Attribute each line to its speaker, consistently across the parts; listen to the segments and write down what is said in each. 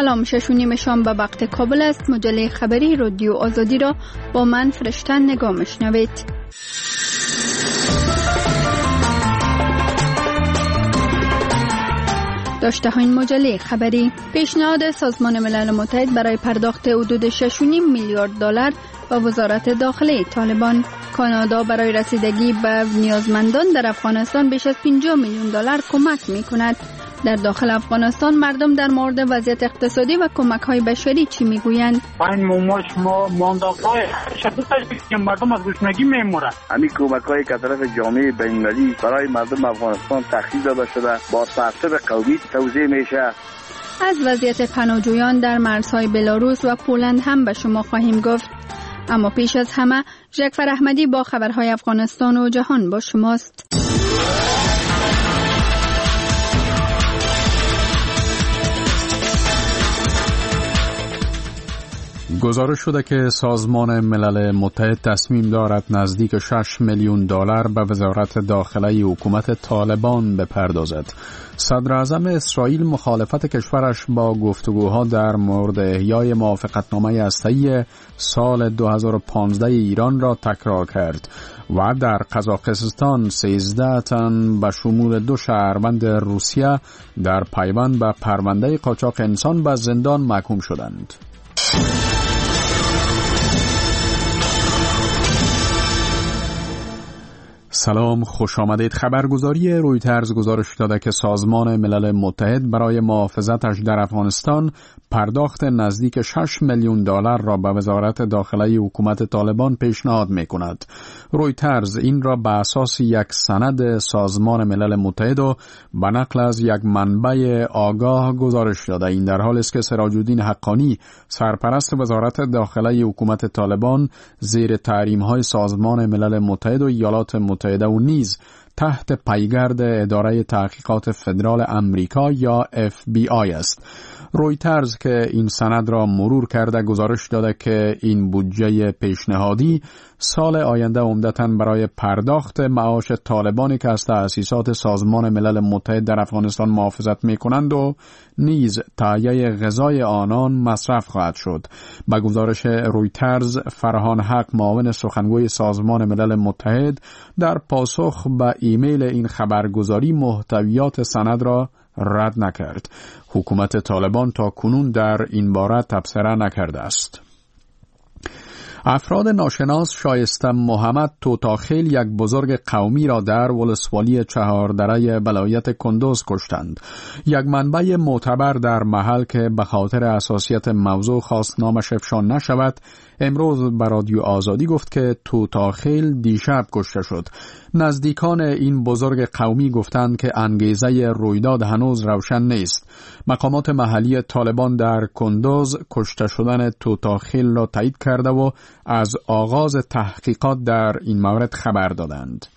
Speaker 1: سلام، 6:30 شام به وقت کابل است. مجله خبری رادیو آزادی را با من فرشتن نگاه میشنوید. داشته های مجله خبری: پیشنهاد سازمان ملل متحد برای پرداخت حدود 6.5 میلیارد دلار به وزارت داخله طالبان. کانادا برای رسیدگی به نیازمندان در افغانستان بیش از 50 میلیون دلار کمک می کند. در داخل افغانستان مردم در مورد وضعیت اقتصادی و کمک‌های بشری چی میگویند؟
Speaker 2: این ما مانداق‌های شدت که مردم از گشنگی میمیرند.
Speaker 3: همین کمک‌هایی که طرف جامعه بین‌المللی برای مردم افغانستان تخصیص داده شده با تعصب قومی توزیع میشه.
Speaker 1: از وضعیت پناهجویان در مرزهای بلاروس و پولند هم به شما خواهیم گفت. اما پیش از همه جعفر احمدی با خبرهای افغانستان و جهان با شماست.
Speaker 4: گزارش شده که سازمان ملل متحد تصمیم دارد نزدیک 6 میلیون دلار به وزارت داخله حکومت طالبان بپردازد. صدر اعظم اسرائیل مخالفت کشورش با گفتگوها در مورد احیای موافقتنامه هسته‌ای سال 2015 ایران را تکرار کرد و در قزاقستان 13 تن به شمول 2 شهروند روسیه در پیوند به پرونده قاچاق انسان به زندان محکوم شدند. سلام، خوش آمدید. خبرگزاری رویترز گزارش داده که سازمان ملل متحد برای محافظتش در افغانستان پرداخت نزدیک 6 میلیون دلار را به وزارت داخله حکومت طالبان پیشنهاد می‌کند. رویترز این را به اساس یک سند سازمان ملل متحد و به نقل از یک منبع آگاه گزارش داده. این در حالی است که سراج الدین حقانی، سرپرست وزارت داخله حکومت طالبان، زیر تحریم‌های سازمان ملل متحد و ایالات متحده و نیز تحت پیگرد اداره تحقیقات فدرال امریکا یا FBI است. رویترز که این سند را مرور کرده گزارش داده که این بودجه پیشنهادی سال آینده عمدتاً برای پرداخت معاش طالبانی که از تأسیسات سازمان ملل متحد در افغانستان محافظت می‌کنند و نیز تهیه غذای آنان مصرف خواهد شد. با گزارش رویترز، فرهان حق، معاون سخنگوی سازمان ملل متحد، در پاسخ به ایمیل این خبرگزاری محتویات سند را رد نکرد. حکومت طالبان تا کنون در این باره تبصره نکرده است. افراد ناشناس شایسته محمد توتاخیل، یک بزرگ قومی را در ولسوالی چهاردره ولایت کندوز کشتند. یک منبع معتبر در محل که به خاطر حساسیت موضوع خواست نامش افشا نشود، امروز به رادیو آزادی گفت که توتاخیل دیشب کشته شد. نزدیکان این بزرگ قومی گفتند که انگیزه رویداد هنوز روشن نیست. مقامات محلی طالبان در کندوز کشته شدن توتاخیل را تایید کرده و از آغاز تحقیقات در این مورد خبر دادند.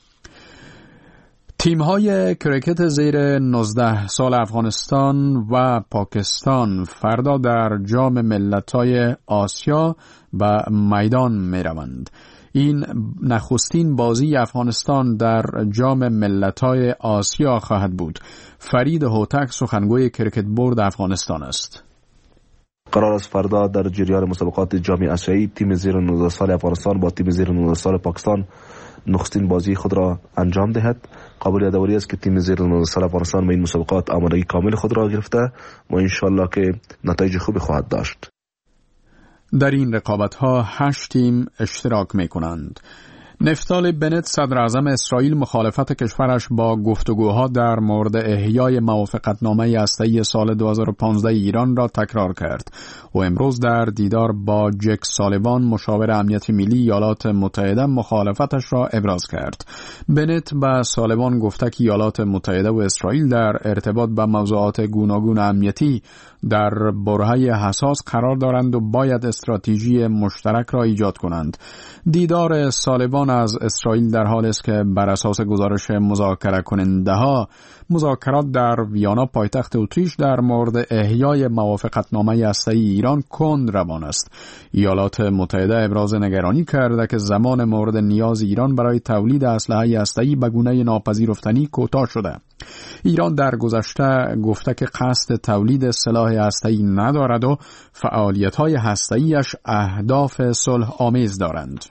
Speaker 4: تیم‌های کرکت زیر 19 سال افغانستان و پاکستان فردا در جام ملت‌های آسیا به میدان می‌روند. این نخستین بازی افغانستان در جام ملت‌های آسیا خواهد بود. فرید هوتک سخنگوی کرکت بورد افغانستان است.
Speaker 5: قرار است فردا در جریان مسابقات جام آسیایی تیم زیر 19 سال افغانستان با تیم زیر 19 سال پاکستان نخستین بازی خود را انجام دهد. قابل یادآوری است که تیم زیر 19 سال افغانستان به این مسابقات آمادگی کامل خود را گرفته و انشالله که نتایج خوبی خواهد داشت.
Speaker 4: در این رقابت‌ها 8 تیم اشتراک می‌کنند. نفتالی بنت، صدر اعظم اسرائیل، مخالفت کشورش با گفتگوها در مورد احیای موافقتنامه هسته‌ای سال 2015 ایران را تکرار کرد و امروز در دیدار با جک سالیوان، مشاور امنیت ملی ایالات متحده، مخالفتش را ابراز کرد. بنت به سالیوان گفته که ایالات متحده و اسرائیل در ارتباط با موضوعات گوناگون امنیتی در برهه حساس قرار دارند و باید استراتژی مشترک را ایجاد کنند. دیدار سالیوان ایران از اسرائیل در حال است که بر اساس گزارش مذاکره کننده‌ها مذاکرات در ویانا پایتخت اتریش در مورد احیای موافقتنامه هسته‌ای ایران کند روان است. ایالات متحده ابراز نگرانی کرده که زمان مورد نیاز ایران برای تولید اسلحه هسته‌ای به گونه ناپذیرفتنی کوتاه شده. ایران در گذشته گفته که قصد تولید سلاح هسته‌ای ندارد و فعالیت‌های هسته‌ایش اهداف صلح آمیز دارند.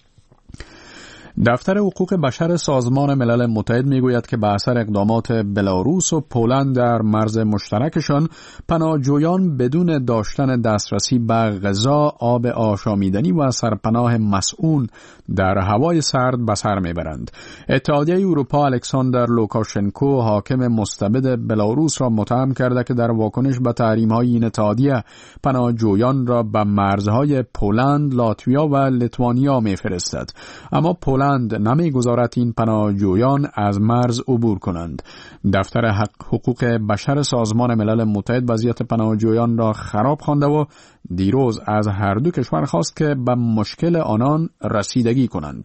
Speaker 4: دفتر حقوق بشر سازمان ملل متحد میگوید که به اثر اقدامات بلاروس و پولند در مرز مشترکشان پناهجویان بدون داشتن دسترسی به غذا، آب آشامیدنی و سرپناه مسئول در هوای سرد به سر میبرند. اتحادیه اروپا الکساندر لوکاشنکو حاکم مستبد بلاروس را متهم کرده که در واکنش به تحریم‌های این اتحادیه پناهجویان را به مرزهای پولند، لاتویا و لیتوانیا میفرستد. اما پولند نمیگذارد این پناهجویان از مرز عبور کنند. دفتر حقوق بشر سازمان ملل متحد وضعیت پناهجویان را خراب خوانده و دیروز از هر دو کشور خواست که به مشکل آنان رسیدگی کنند.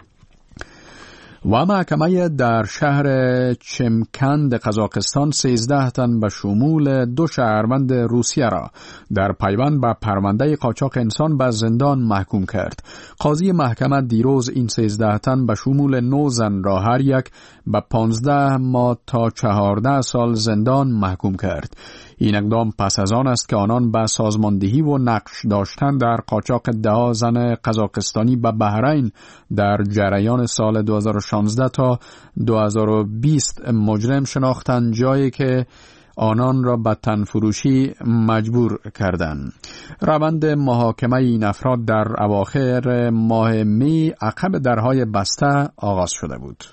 Speaker 4: و محکمه در شهر چمکند قزاقستان 13 تن به شمول 2 شهروند روسیه را در پیوند به پرونده قاچاق انسان به زندان محکوم کرد. قاضی محکمه دیروز این 13 تن به شمول 9 زن را هر یک به 15 ماه تا 14 سال زندان محکوم کرد. این اقدام پس از آن است که آنان به سازماندهی و نقش داشتن در قاچاق 10 زن قزاقستانی به بحرین در جریان سال 2016 تا 2020 مجرم شناختند، جایی که آنان را به تنفروشی مجبور کردند. روند محاکمه این افراد در اواخر ماه می عقب درهای بسته آغاز شده بود.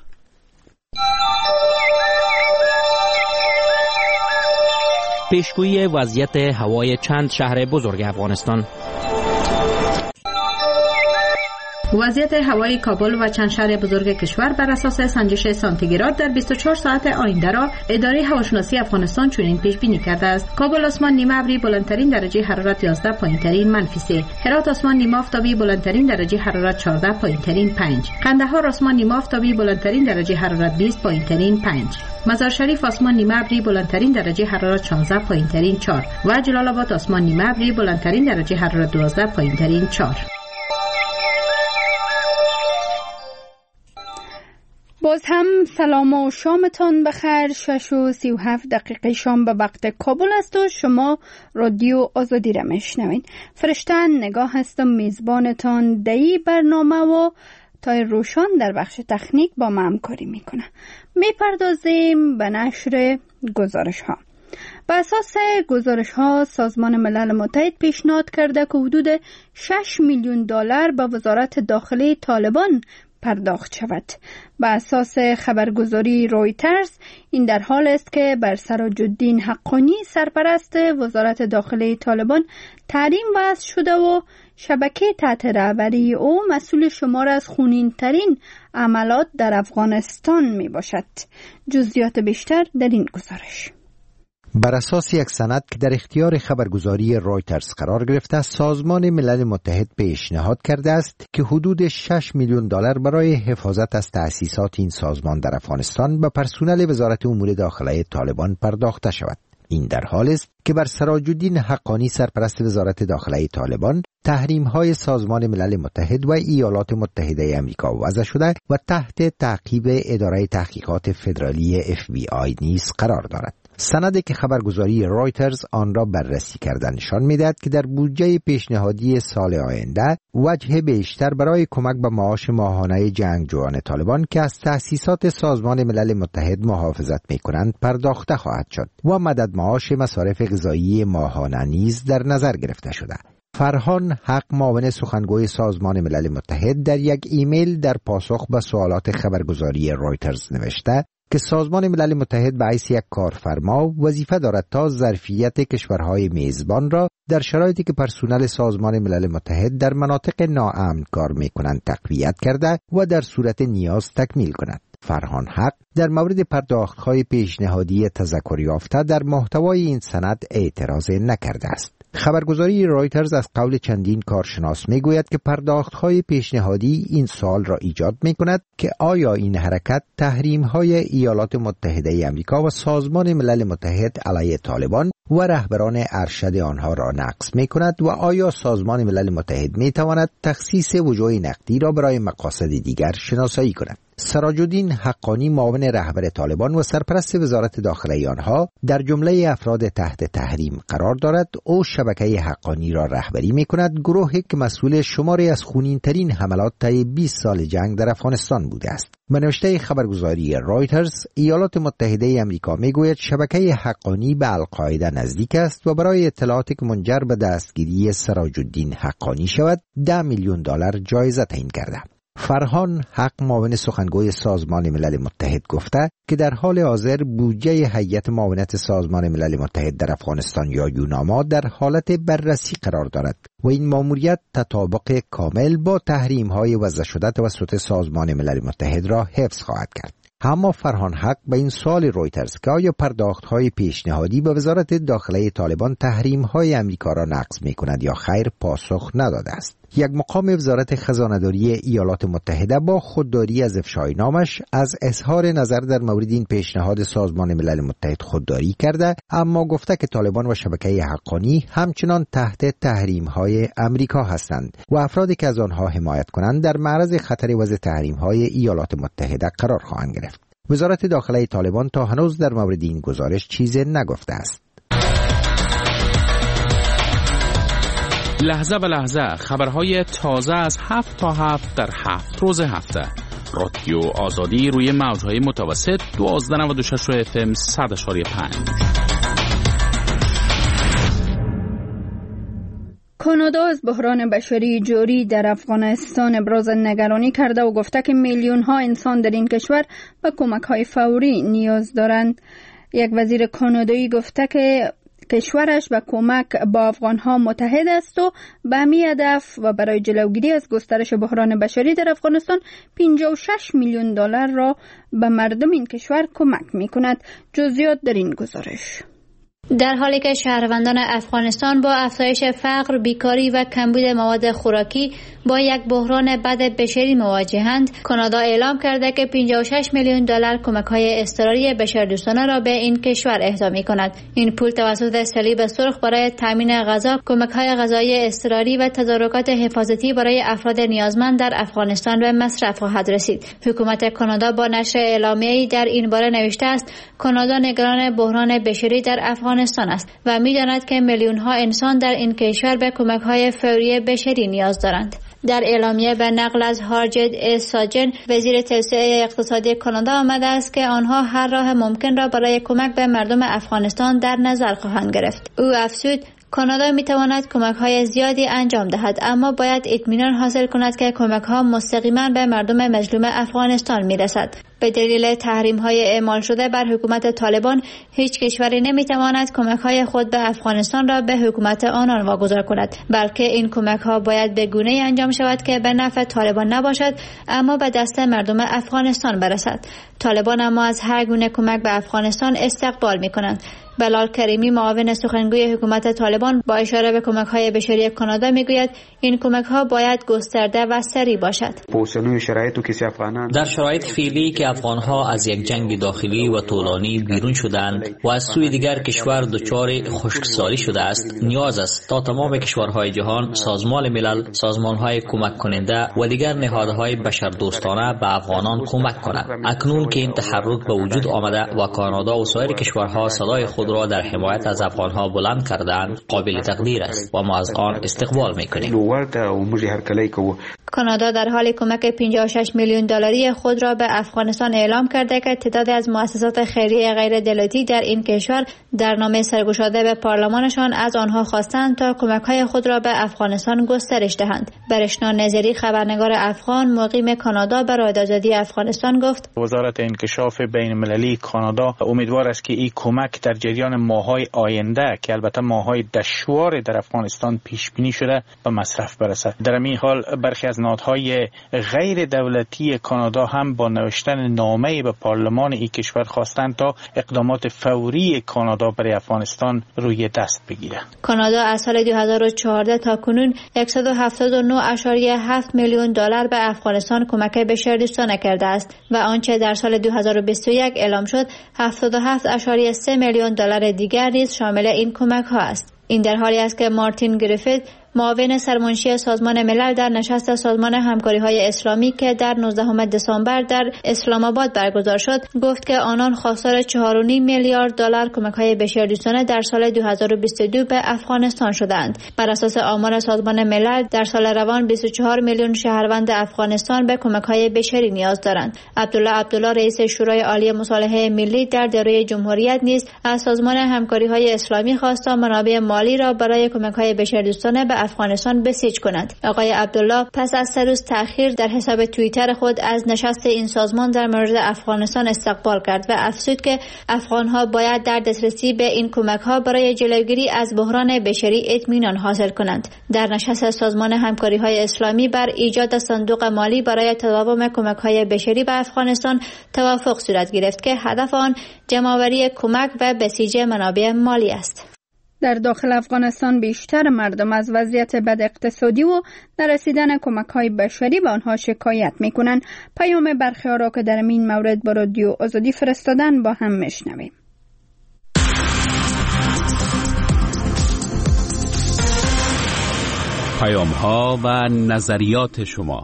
Speaker 6: پیشگویی وضعیت هوای چند شهر بزرگ افغانستان.
Speaker 7: وضعیت هوای کابل و چند شهر بزرگ کشور بر اساس سنجش سانتیگراد در 24 ساعت آینده را اداره هواشناسی افغانستان چنین پیش بینی کرده است: کابل آسمان نیمه ابری بلندترین درجه حرارت 11، پایینترین -3. هرات آسمان نیمه آفتابی بلندترین درجه حرارت 14، پایینترین 5. قندهار آسمان نیمه آفتابی بلندترین درجه حرارت 20، پایینترین 5. مزار شریف آسمان نیمه ابری بلندترین درجه حرارت 16، پایینترین 4 و جلال آباد آسمان نیمه ابری بلندترین درجه حرارت 12، پایینترین 4.
Speaker 1: باز هم سلام و شامتان بخیر. 6:37 شام به وقت کابل است و شما رادیو آزادی را میشنوین. فرشته نگاه هستم، میزبانتان دایی برنامه و تای روشان در بخش تکنیک با ما همکاری میکنه. میپردازیم به نشر گزارش ها. بر اساس گزارش ها سازمان ملل متحد پیشنهاد کرده که حدود 6 میلیون دلار به وزارت داخلی طالبان پرداخت شود. بر اساس خبرگزاری رویترز این در حال است که بر سراج الدین حقانی سرپرست وزارت داخلی طالبان تحریم وضع شده و شبکه تحت رهبری او مسئول شمار از خونین ترین عملات در افغانستان می باشد. جزئیات بیشتر در این گزارش.
Speaker 8: بر اساس یک سند که در اختیار خبرگزاری رویترز قرار گرفته، سازمان ملل متحد پیشنهاد کرده است که حدود 6 میلیون دلار برای حفاظت از تأسیسات این سازمان در افغانستان به پرسنل وزارت امور داخلی طالبان پرداخته شود. این در حال است که بر سراج الدین حقانی سرپرست وزارت داخلی طالبان تحریم‌های سازمان ملل متحد و ایالات متحده آمریکا وضع شده و تحت تعقیب اداره تحقیقات فدرالی FBI نیز قرار دارد. سندی که خبرگزاری رویترز آن را بررسی کرده نشان می‌دهد که در بودجه پیشنهادی سال آینده وجه بیشتر برای کمک به معاش ماهانه جنگجویان طالبان که از تأسیسات سازمان ملل متحد محافظت می‌کنند پرداخته خواهد شد و مدد معاش مصارف غذایی ماهانه نیز در نظر گرفته شده. فرهان حق، معاون سخنگوی سازمان ملل متحد، در یک ایمیل در پاسخ به سوالات خبرگزاری رویترز نوشته که سازمان ملل متحد به حیث یک کارفرما وظیفه دارد تا ظرفیت کشورهای میزبان را در شرایطی که پرسنل سازمان ملل متحد در مناطق ناامن کار می‌کنند تقویت کرده و در صورت نیاز تکمیل کند. فرهان حق در مورد پرداخت‌های پیشنهادی تذکر یافته در محتوای این سند اعتراض نکرده است. خبرگزاری رایترز از قول چندین کارشناس میگوید که پرداخت‌های پیشنهادی این سوال را ایجاد می‌کند که آیا این حرکت تحریم‌های ایالات متحده آمریکا و سازمان ملل متحد علیه طالبان و رهبران ارشد آنها را نقض می‌کند و آیا سازمان ملل متحد می‌تواند تخصیص وجوه نقدی را برای مقاصد دیگر شناسایی کند. سراج الدین حقانی معاون رهبر طالبان و سرپرست وزارت داخله آنها در جمله افراد تحت تحریم قرار دارد. او شبکه حقانی را رهبری می‌کند، گروهی که مسئول شماری از خونین‌ترین حملات طی 20 سال جنگ در افغانستان بوده است. به نوشته خبرگزاری رایترز، ایالات متحده آمریکا میگوید شبکه حقانی به القاعده نزدیک است و برای اطلاعاتی که منجر به دستگیری سراج الدین حقانی شود $10 میلیون جایزه تعیین کرده. فرهان حق معاون سخنگوی سازمان ملل متحد گفته که در حال حاضر بودجه هیئت معاونت سازمان ملل متحد در افغانستان یا یوناما در حالت بررسی قرار دارد و این ماموریت تطابق کامل با تحریم‌های وضع شده توسط سازمان ملل متحد را حفظ خواهد کرد. اما فرهان حق به این سوال رویترز که آیا پرداخت‌های پیشنهادی به وزارت داخله طالبان تحریم‌های آمریکا را نقض می‌کند یا خیر پاسخ نداده است. یک مقام وزارت خزانه‌داری ایالات متحده با خودداری از افشای نامش از اظهار نظر در مورد این پیشنهاد سازمان ملل متحد خودداری کرده، اما گفته که طالبان و شبکه حقانی همچنان تحت تحریم‌های آمریکا هستند و افرادی که از آنها حمایت کنند در معرض خطر وضع تحریم‌های ایالات متحده قرار خواهند گرفت. وزارت داخله طالبان تا هنوز در مورد این گزارش چیزی نگفته است.
Speaker 9: لحظه به لحظه خبرهای تازه از 7 تا 7 در 7 روز هفته. رادیو آزادی روی موجهای متوسط 1296 FM 100.5.
Speaker 1: کانادا از بحران بشری جاری در افغانستان ابراز نگرانی کرده و گفته که میلیون ها انسان در این کشور به کمک های فوری نیاز دارند. یک وزیر کانادایی گفته که کشورش به کمک با افغانها متحد است و به همین هدف و برای جلوگیری از گسترش بحران بشری در افغانستان $56 میلیون را به مردم این کشور کمک می کند. جزئیات در این گزارش.
Speaker 10: در حالی که شهروندان افغانستان با افزایش فقر، بیکاری و کمبود مواد خوراکی با یک بحران بد بشری مواجهند، کانادا اعلام کرده که $56 میلیون کمک‌های اضطراری بشردوستانه را به این کشور اهدا می‌کند. این پول توسط صلیب سرخ برای تامین غذا، کمک‌های غذایی اضطراری و تدارکات حفاظتی برای افراد نیازمند در افغانستان به مصرف خواهد رسید. حکومت کانادا با نشر اعلامیه‌ای در این باره نوشته است: کانادا نگران بحران بشری در افغانستان است و می‌داند که میلیون‌ها انسان در این کشور به کمک‌های فوری بشری نیاز دارند. در اعلامیه به نقل از هارجد ساجن، وزیر توسعه اقتصادی کانادا آمده است که آنها هر راه ممکن را برای کمک به مردم افغانستان در نظر خواهند گرفت. او افزود: کانادا میتواند کمک‌های زیادی انجام دهد، اما باید اطمینان حاصل کند که کمک‌ها مستقیما به مردم مظلوم افغانستان میرسد. به دلیل تحریم‌های اعمال شده بر حکومت طالبان، هیچ کشوری نمیتواند کمک‌های خود به افغانستان را به حکومت آنان واگذار کند، بلکه این کمک‌ها باید به گونه‌ای انجام شود که به نفع طالبان نباشد، اما به دست مردم افغانستان برسد. طالبان اما از هر گونه کمک به افغانستان استقبال می‌کنند. بلال کریمی، معاون سخنگوی حکومت طالبان، با اشاره به کمک‌های بشری کانادا میگوید این کمک‌ها باید گسترده و سریع باشد.
Speaker 6: در شرایط فعلی که افغان‌ها از یک جنگ داخلی و طولانی بیرون شدند و از سوی دیگر کشور دچار خشکسالی شده است، نیاز است تا تمام کشورهای جهان، سازمان ملل، سازمان‌های کمک کننده و دیگر نهادهای بشردوستانه به افغانان کمک کنند. اکنون که این تحرک به وجود آمده و کانادا و سایر کشورها صدای خود را در حمایت از افغان‌ها بلند کردند، قابل تقدیر است و ما از آن استقبال می‌کنیم.
Speaker 10: کانادا در حال کمک $56 میلیون خود را به افغانستان اعلام کرده که تعدادی از مؤسسات خیریه غیر دولتی در این کشور در نامه سرگشاده به پارلمانشان از آنها خواستند تا کمک‌های خود را به افغانستان گسترش دهند. برشنا نظری، خبرنگار افغان مقیم کانادا، به رادیو آزادی افغانستان گفت:
Speaker 2: وزارت انکشاف بین‌المللی کانادا امیدوار است که این کمک در جریان ماه‌های آینده که البته ماه‌های دشوار در افغانستان پیش بینی شده به مصرف برسد. در این حال برخی از از نهادهای غیر دولتی کانادا هم با نوشتن نامه‌ای به پارلمان این کشور خواستند تا اقدامات فوری کانادا برای افغانستان روی دست بگیرد.
Speaker 10: کانادا از سال 2014 تا کنون 179.7 میلیون دلار به افغانستان کمک بشردوستانه کرده است و آنچه در سال 2021 اعلام شد 77.3 میلیون دلار دیگر نیز شامل این کمک ها است. این در حالی است که مارتین گریفیت، معاون سرمنشی سازمان ملل، در نشست سازمان همکاری‌های اسلامی که در 19 دسامبر در اسلام آباد برگزار شد گفت که آنان خواستار 4.5 میلیارد دلار کمک‌های بشردوستانه در سال 2022 به افغانستان شدند. بر اساس آمار سازمان ملل در سال روان 24 میلیون شهروند افغانستان به کمک‌های بشری نیاز دارند. عبدالله رئیس شورای عالی مصالحه ملی در دایره جمهوریت نیز از سازمان همکاری‌های اسلامی خواست تا منابع مالی را برای کمک‌های بشردوستانه به افغانستان بسیج کنند. آقای عبدالله پس از 3 روز تأخیر در حساب توییتر خود از نشست این سازمان در مورد افغانستان استقبال کرد و افزود که افغان‌ها باید در دسترسی به این کمک‌ها برای جلوگیری از بحران بشری اطمینان حاصل کنند. در نشست سازمان همکاری‌های اسلامی بر ایجاد صندوق مالی برای تداوم کمک‌های بشری به افغانستان توافق صورت گرفت که هدف آن جمع‌آوری کمک و بسیج منابع مالی است.
Speaker 1: در داخل افغانستان بیشتر مردم از وضعیت بد اقتصادی و نرسیدن کمک‌های بشری به آنها شکایت می‌کنند. پیام برخی را که در این مورد با رادیو آزادی فرستادن با هم میشنویم.
Speaker 9: پیام‌ها و نظریات شما.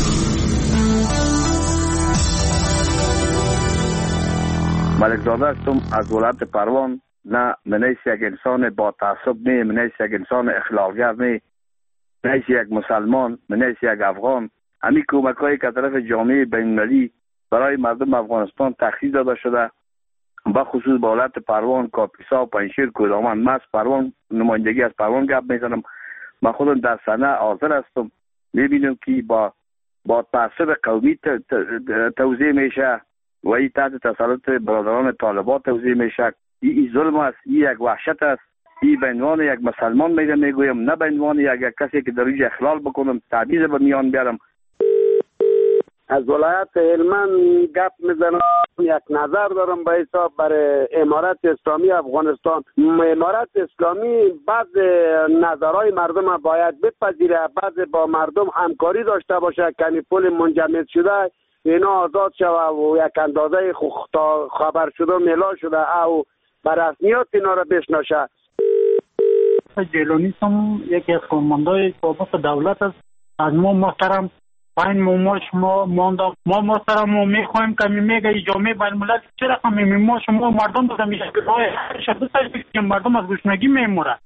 Speaker 3: ملکزاده هستم از ولایت پروان. نه منیش یک انسان با تعصب نه، منیش یک انسان اخلاقگر نه، منیش یک مسلمان، منیش یک افغان. همین کمک هایی که طرف جامعه بین‌المللی برای مردم افغانستان تخصیص داده شده، به خصوص با ولایت پروان، کاپیسا، پنجشیر، کدامن. من از پروان نمایندگی از پروان گپ میزنم. من خودم در صحنه حاضر هستم. میبینم که با تعصب قومی توزیع میشه و این تحت تسلط برادران طالبان توزیع میشه. این ظلم است، این یک وحشت است. این به عنوان یک مسلمان میگویم، نه به عنوان یک کسی که در اینجا اخلال بکنم، تعبیض به میان بیارم.
Speaker 11: از ولایت هلمند گپ میزنم. یک نظر دارم به حساب برای امارت اسلامی افغانستان. امارت اسلامی بعض نظرهای مردم باید بپذیره، بعض با مردم همکاری داشته باشه که پول منجمد شده اینا آزاد شوه و یک اندازه خبر شده ملا شده او بر رسمیات اینا را بشناشه.
Speaker 12: جیلانی هم یکی از فرماندهای بابت دولت است. از ما محترم پایین ما شما ماندم. ما محترم ما میخوایم که میگه جامعه بین‌الملل چه رقم ما شما مردم بودم میشه که راه شده که مردم از گشنگی میمورد.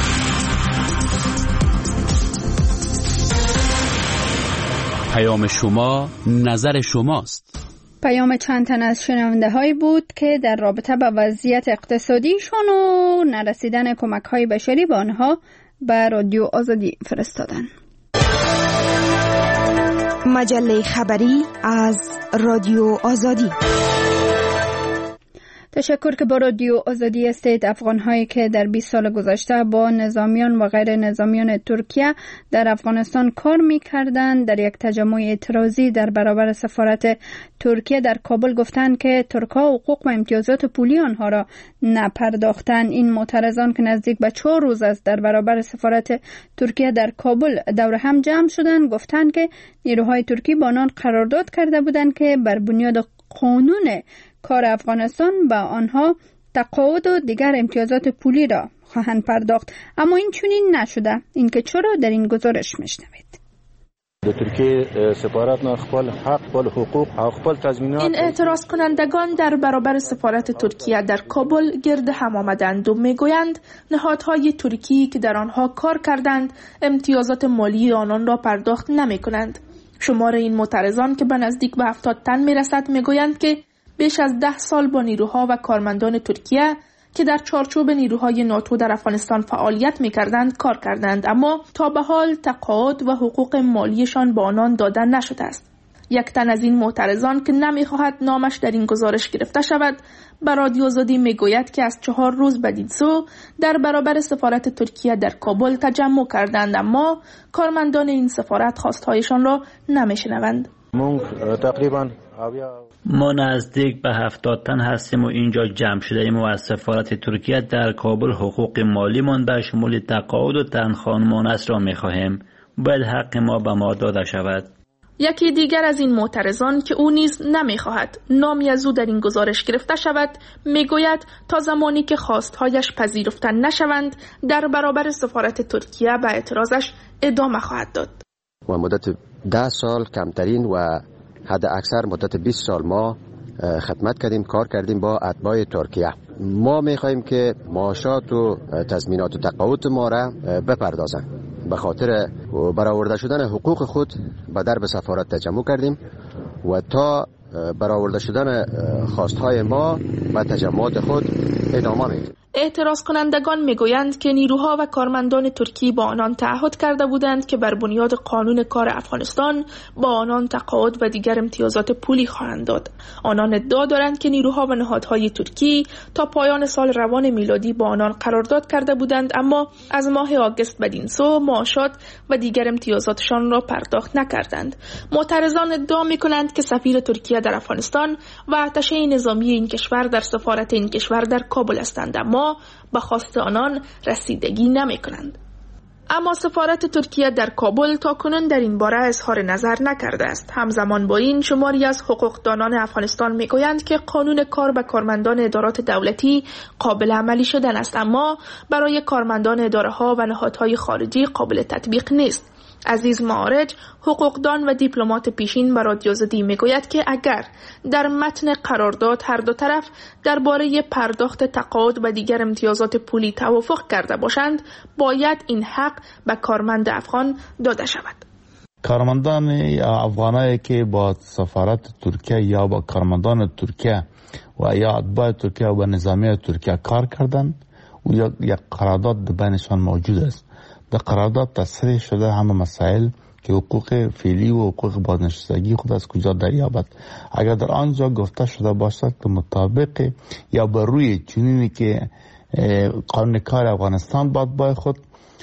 Speaker 9: پیام شما نظر شماست.
Speaker 1: پیام چند تن از شنونده هایی بود که در رابطه با وضعیت اقتصادیشون و نرسیدن کمک های بشری به آنها به رادیو آزادی فرستادن.
Speaker 13: مجله خبری از رادیو آزادی.
Speaker 1: تشکر که با رادیو آزادی هستید. افغان‌هایی که در 20 سال گذشته با نظامیان و غیر نظامیان ترکیه در افغانستان کار می‌کردند در یک تجمع اعتراضی در برابر سفارت ترکیه در کابل گفتند که ترک‌ها حقوق و امتیازات پولی آنها را نپرداختند. این معترضان که نزدیک به 4 روز است در برابر سفارت ترکیه در کابل دور هم جمع شدند گفتند که نیروهای ترکی با آنان قرارداد کرده بودند که بر بنیاد قانون کار افغانستان به آنها تقاعد و دیگر امتیازات پولی را خواهند پرداخت، اما این چنین نشده. این که چرا در این گزارش میشنوید.
Speaker 14: در ترکیه سفارت خپل حق، خپل حقوق، خپل تضمینات.
Speaker 15: این اعتراض کنندگان در برابر سفارت ترکیه در کابل گرد هم آمدند و میگویند نهادهای ترکی که در آنها کار کردند امتیازات مالی آنان را پرداخت نمی کنند. شمار این معترضان که به نزدیک به 70 تن میرسد میگویند که بیش از 10 سال با نیروها و کارمندان ترکیه که در چارچوب نیروهای ناتو در افغانستان فعالیت می‌کردند کار کردند، اما تا به حال تقاعد و حقوق مالیشان به آنان داده نشده است. یک تن از این معترضان که نمیخواهد نامش در این گزارش گرفته شود به رادیو آزادی میگوید که از 4 روز بدین سو در برابر سفارت ترکیه در کابل تجمع کردند، اما کارمندان این سفارت خواستهایشان را نمیشنوند.
Speaker 16: ما نزدیک به 70 تن هستیم و اینجا جمع شده ایم و از سفارت ترکیه در کابل حقوق مالی من به شمول تقاعد و تنخواه مانست را می‌خواهیم. باید حق ما به ما داده شود.
Speaker 15: یکی دیگر از این معترضان که او نیز نمی‌خواهد نامی از او در این گزارش گرفته شود میگوید تا زمانی که خواستهایش پذیرفته نشوند در برابر سفارت ترکیه به اعتراضش ادامه خواهد داد.
Speaker 17: و مدت 10 سال کمترین و حد اکثر مدت 20 سال ما خدمت کردیم، کار کردیم با اتباع ترکیه. ما میخواهیم که معاشات و تضمینات و تقاعد ما را بپردازند. به خاطر برآورده شدن حقوق خود به درب سفارت تجمع کردیم و تا برآورده شدن خواستهای ما به تجمعات خود ادامه میدیم.
Speaker 15: اعتراض کنندگان میگویند که نیروها و کارمندان ترکی با آنان تعهد کرده بودند که بر بنیاد قانون کار افغانستان با آنان تقاعد و دیگر امتیازات پولی خواهند داد. آنان ادعا دارند که نیروها و نهادهای ترکی تا پایان سال روان میلادی با آنان قرارداد کرده بودند، اما از ماه آگوست بدین سو معاشات و دیگر امتیازاتشان را پرداخت نکردند. معترضان ادعا میکنند که سفیر ترکیه در افغانستان و ارتش نظامی این کشور در سفارت این کشور در کابل هستند، اما به خواست آنان رسیدگی نمی کنند. اما سفارت ترکیه در کابل تا کنون در این باره اظهار نظر نکرده است. همزمان با این شماری از حقوقدانان افغانستان می گویند که قانون کار به کارمندان ادارات دولتی قابل عملی شدن است، اما برای کارمندان اداره ها و نهادهای خارجی قابل تطبیق نیست. عزیز معارج، حقوقدان و دیپلمات پیشین به رادیو آزادی میگوید که اگر در متن قرارداد هر دو طرف درباره پرداخت تقاعد و دیگر امتیازات پولی توافق کرده باشند، باید این حق به کارمند افغان داده شود.
Speaker 18: کارمندان افغانایی که با سفارت ترکیه یا با کارمندان ترکیه و یا اتباع ترکیه و نظامی ترکیه کار کردند و یک قرارداد بینشان موجود است. در قرارداد تصریح شده همه مسائل که حقوق فعلی و حقوق بازنشستگی خود از کجا دریابد. اگر در آنجا گفته شده باشد که مطابق یا بر روی چنینی که قانون کار افغانستان با خود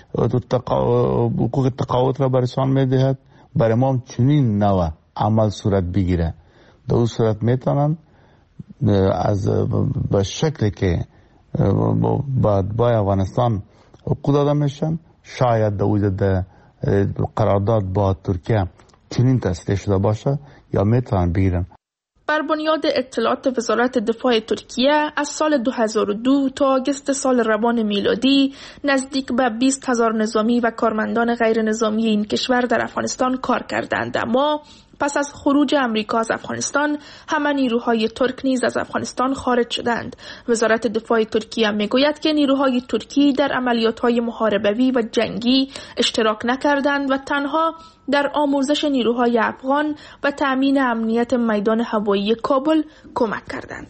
Speaker 18: حقوق تقاعد را برشان میدهد، برای ما چنین نوع عمل صورت بگیره. در اون صورت میتونن از به شکلی که با افغانستان حقوق داده میشن، شاید در قرارداد با ترکیه چنین تصریح شده باشه یا میتونن بگیرن.
Speaker 15: بر بنیاد اطلاعات وزارت دفاع ترکیه از سال 2002 تا آگوست سال روان میلادی نزدیک به 20,000 نظامی و کارمندان غیر نظامی این کشور در افغانستان کار کردند، اما پس از خروج امریکا از افغانستان همه نیروهای ترک نیز از افغانستان خارج شدند. وزارت دفاع ترکیه میگوید که نیروهای ترکی در عملیات‌های محاربوی و جنگی اشتراک نکردند و تنها در آموزش نیروهای افغان و تأمین امنیت میدان هوایی کابل کمک کردند.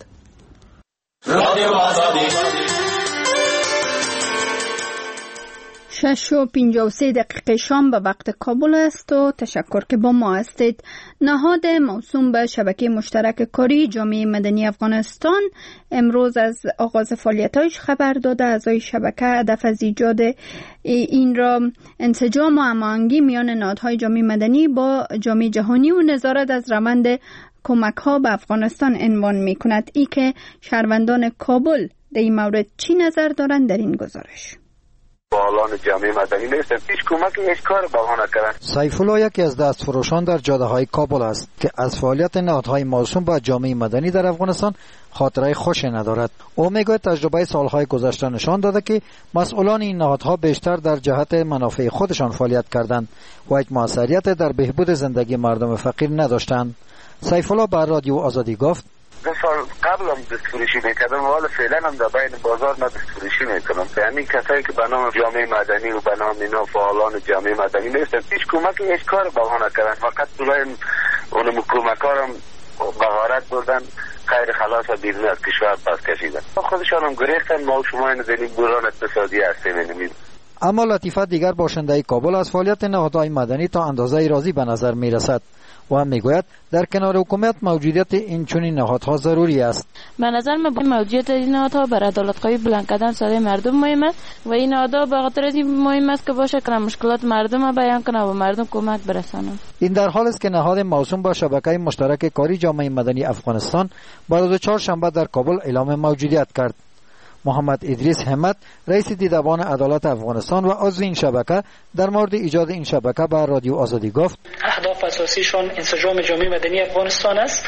Speaker 1: 6:53 شام به وقت کابل است و تشکر که با ما هستید. نهاد موسوم به شبکه مشترک کاری جامعه مدنی افغانستان امروز از آغاز فعالیت‌هایش خبر داده. اعضای شبکه هدف از ایجاد این را انسجام و هماهنگی میان نهادهای جامعه مدنی با جامعه جهانی و نظارت از روند کمک‌ها به افغانستان عنوان می‌کند. ای که شهروندان کابل در این مورد چی نظر دارند در این گزارش؟
Speaker 3: فعالان جامعه مدنی نیستن، هیچ کمکی هیچ کار با آنها نکردن.
Speaker 19: سیف الله یکی از دستفروشان در جاده‌های کابل است که از فعالیت نهادهای موسوم به جامعه مدنی در افغانستان خاطره خوشی ندارد. او میگوید تجربه سالهای گذشته نشان داده که مسئولان این نهادها بیشتر در جهت منافع خودشان فعالیت کردند و هیچ موثریت در بهبود زندگی مردم فقیر نداشتند. سیف الله بر رادیو آزادی گفت:
Speaker 3: 2 سال قبل هم دستفروشی میکردم و حالا فعلا هم در بین بازار من دستفروشی میکنم. یعنی کسایی که به نام جامعه مدنی و به نام اینا فعالان جامعه مدنی نیستن، هیچ کمکی هیچ کار با آنها نکردن. فقط طولای اون کمکارم بغارت بردن، خیر خلاص و بیرون از کشور پس کشیدن. خودشان هم گریختن. ما و شما این زنی بحران اقتصادی هستیم.
Speaker 19: اما لطیفه دیگر باشنده کابل از فعالیت نهادهای مدنی تا اندازه راضی به نظر می رسد و میگوید در کنار حکومت موجودیت این چنین نهادها ضروری است.
Speaker 20: به نظر من موجودیت این نهادها بر عدالت خواهی بلند کردن سر مردم مهم است و این نهادها به خاطر این مهم است که باشه که مشکلات مردم را بیان کنه و مردم کمک برسانند.
Speaker 19: این در حالی است که نهاد موسوم به شبکه مشترک کاری جامعه مدنی افغانستان با روز چهارشنبه در کابل اعلام موجودیت کرد. محمد ادریس همت رئیس دیدبان عدالت افغانستان و عضو این شبکه در مورد ایجاد این شبکه به رادیو آزادی گفت
Speaker 21: اهداف اساسیشون انسجام جامعه مدنی افغانستان است،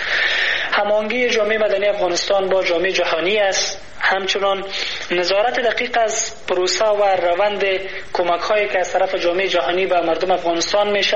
Speaker 21: هماهنگی جامعه مدنی افغانستان با جامعه جهانی است، همچنان نظارت دقیق از پروسه و روند کمک‌هایی که از طرف جامعه جهانی به مردم افغانستان میشه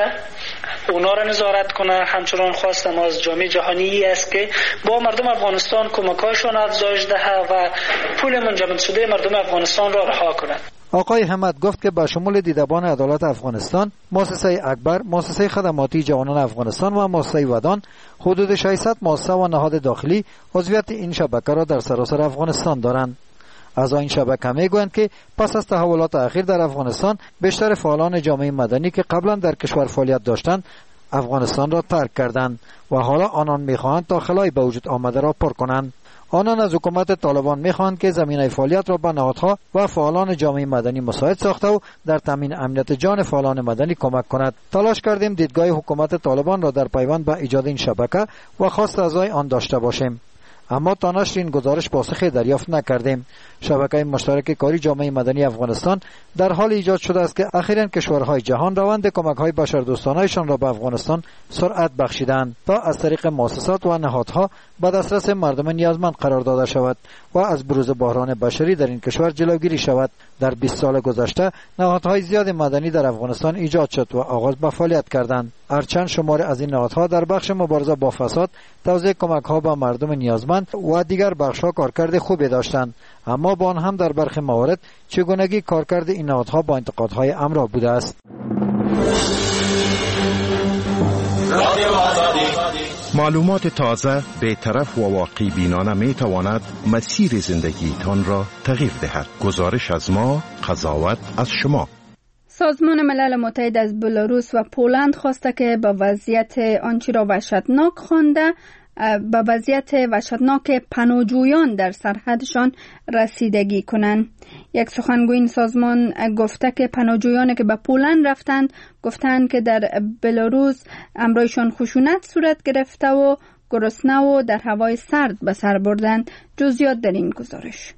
Speaker 21: اونا را نظارت کنه. همچنان خواستم از جامعه جهانی است که با مردم افغانستان کمک‌هاشون افزایش دهه و پول منجمد شده مردم افغانستان را رها کنند.
Speaker 19: آقای حمد گفت که به شمول دیدبان عدالت افغانستان، مؤسسه اکبر، مؤسسه خدماتی جوانان افغانستان و مؤسسه ودان حدود 600 مؤسسه و نهاد داخلی عضویت این شبکه را در سراسر افغانستان دارند. اعضای این شبکه میگویند که پس از تحولات اخیر در افغانستان بیشتر فعالان جامعه مدنی که قبلا در کشور فعالیت داشتند افغانستان را ترک کردند و حالا آنان میخواهند تا خلای به وجود آمده را پر کنند. آنان از حکومت طالبان میخواهند که زمینه فعالیت را به نهادها و فعالان جامعه مدنی مساعد ساخته و در تامین امنیت جان فعالان مدنی کمک کند. تلاش کردیم دیدگاه حکومت طالبان را در پیوند به ایجاد این شبکه و خواست اعضای آن داشته باشیم، اما تا نشر این گزارش پاسخی دریافت نکردیم. شبکه مشترک کاری جامعه مدنی افغانستان در حال ایجاد شده است که اخیراً کشورهای جهان روند کمک‌های بشردوستانه‌شان را به افغانستان سرعت بخشیدند تا از طریق مؤسسات و نهادها به دسترس مردم نیازمند قرار داده شود و از بروز بحران بشری در این کشور جلوگیری شود. در 20 سال گذشته نهادهای زیاد مدنی در افغانستان ایجاد شد و آغاز به فعالیت کردند. هرچند شمار از این نهادها در بخش مبارزه با فساد، توزیع کمک‌ها به مردم نیازمند و دیگر بخش‌ها کارکرد خوبی داشتند، اما با آن هم در برخی موارد چگونگی کارکرد این نهادها با انتقادهای همراه بوده است.
Speaker 22: معلومات تازه، بی‌طرف و واقعی بینانه می تواند مسیر زندگیتان را تغییر دهد. گزارش از ما، قضاوت از شما.
Speaker 1: سازمان ملل متحد از بلاروس و پولند خواسته که با وضعیت آنچه را وحشتناک خوانده با وضعیت وحشتناک پناهجویان در سرحدشان رسیدگی کنند. یک سخنگوی این سازمان گفته که پناهجویانی که به پولند رفتند گفتند که در بلاروس امرایشان خشونت صورت گرفته و گرسنه و در هوای سرد به سر بردند. جزئیات در این گزارش.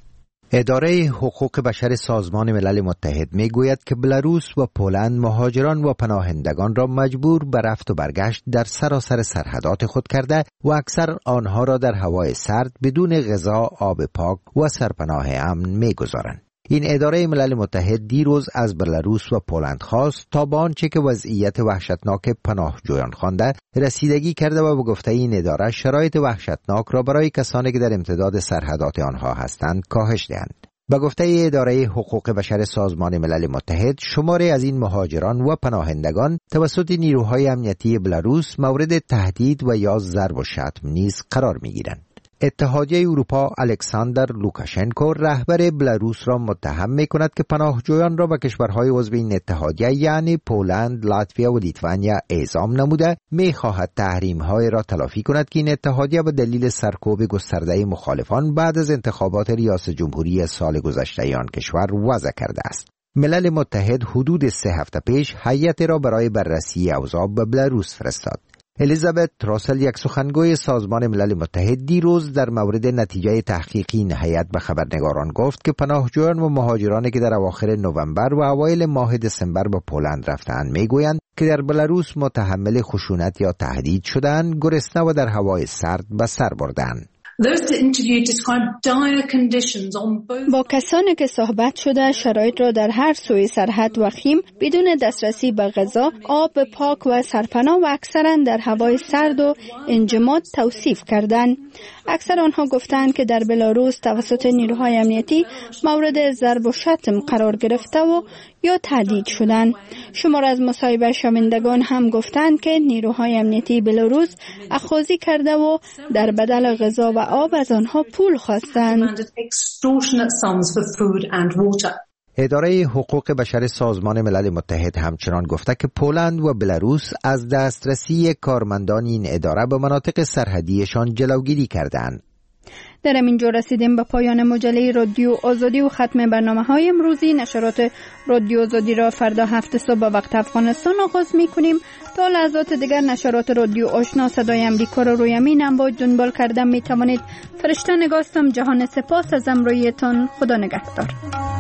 Speaker 8: اداره حقوق بشر سازمان ملل متحد می گوید که بلاروس و پولند مهاجران و پناهندگان را مجبور به رفت و برگشت در سراسر سرحدات خود کرده و اکثر آنها را در هوای سرد بدون غذا، آب پاک و سرپناه امن می گذارند. این اداره ملل متحد دیروز از بلاروس و پولند خواست تا به آنچه که وضعیت وحشتناک پناهجویان خوانده رسیدگی کرده و به گفته این اداره شرایط وحشتناک را برای کسانی که در امتداد سرحدات آنها هستند کاهش دهند. به گفته اداره حقوق بشر سازمان ملل متحد شماری از این مهاجران و پناهندگان توسط نیروهای امنیتی بلاروس مورد تهدید و یا ضرب و شتم نیز قرار می‌گیرند. اتحادیه اروپا الکساندر لوکاشنکو رهبر بلاروس را متهم می‌کند که پناهجویان را به کشورهای عضو این اتحادیه یعنی پولند، لاتویا و لیتوانیا اعزام نموده می‌خواهد تحریم‌های را تلافی کند که این اتحادیه به دلیل سرکوب گسترده مخالفان بعد از انتخابات ریاست جمهوری سال گذشته آن کشور وضع کرده است. ملل متحد حدود 3 هفته پیش هیئتی را برای بررسی اوضاع به بلاروس فرستاد. الیزابت تراسل یک سخنگوی سازمان ملل متحد دیروز در مورد نتیجه تحقیق این هیئت به خبرنگاران گفت که پناهجویان و مهاجرانی که در اواخر نوامبر و اوایل ماه دسامبر به پولند رفتند میگویند که در بلاروس متحمل خشونت یا تهدید شدند، گرسنه و در هوای سرد به سر بردند.
Speaker 1: با کسانی که صحبت شده شرایط را در هر سوی سرحد وخیم بدون دسترسی به غذا، آب پاک و سرپناه و اکثرا در هوای سرد و انجماد توصیف کردند. اکثر آنها گفتند که در بلاروس توسط نیروهای امنیتی مورد ضرب و شتم قرار گرفته و یا تهدید شدند. شمار از مصاحبه شوندگان هم گفتند که نیروهای امنیتی بلاروس اخاذی کرده و در بدل غذا و آب از آنها پول خواستند.
Speaker 8: اداره حقوق بشر سازمان ملل متحد همچنان گفته که پولند و بلاروس از دسترسی کارمندان این اداره به مناطق سرحدیشان جلوگیری کردند.
Speaker 1: در همین جا رسیدیم به پایان مجله رادیو آزادی و ختم برنامه‌های امروزی. نشرات رادیو آزادی را فردا 7 صبح به وقت افغانستان آغاز می‌کنیم. تا لحظات دیگر نشرات رادیو آشنا صدای امریکا را روی همین امواج دنبال کردن می‌توانید. فرشته نگاستم. جهان سپاس از همراهیتان. خدا نگهدار.